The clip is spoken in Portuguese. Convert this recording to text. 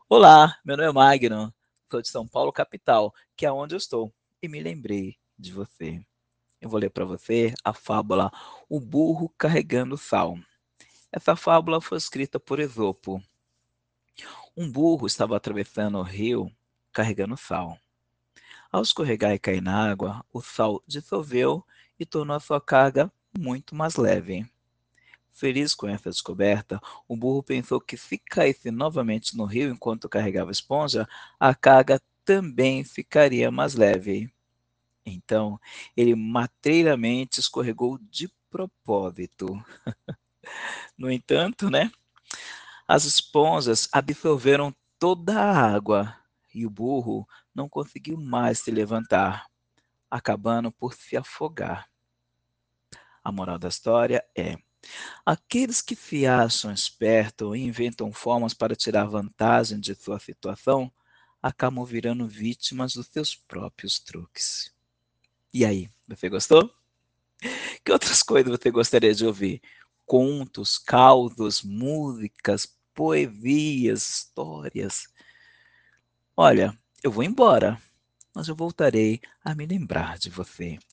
Olá, meu nome é Magno, sou de São Paulo, capital, que é onde eu estou, e me lembrei de você. Eu vou ler para você a fábula O Burro Carregando Sal. Essa fábula foi escrita por Esopo. Um burro estava atravessando o rio carregando sal. Ao escorregar e cair na água, o sal dissolveu e tornou a sua carga muito mais leve. Feliz com essa descoberta, o burro pensou que se caísse novamente no rio enquanto carregava a esponja, a carga também ficaria mais leve. Então, ele matreiramente escorregou de propósito. No entanto, as esponjas absorveram toda a água e o burro não conseguiu mais se levantar, acabando por se afogar. A moral da história é: aqueles que se acham espertos e inventam formas para tirar vantagem de sua situação acabam virando vítimas dos seus próprios truques. E aí, você gostou? Que outras coisas você gostaria de ouvir? Contos, causos, músicas, poesias, histórias? Olha, eu vou embora, mas eu voltarei a me lembrar de você.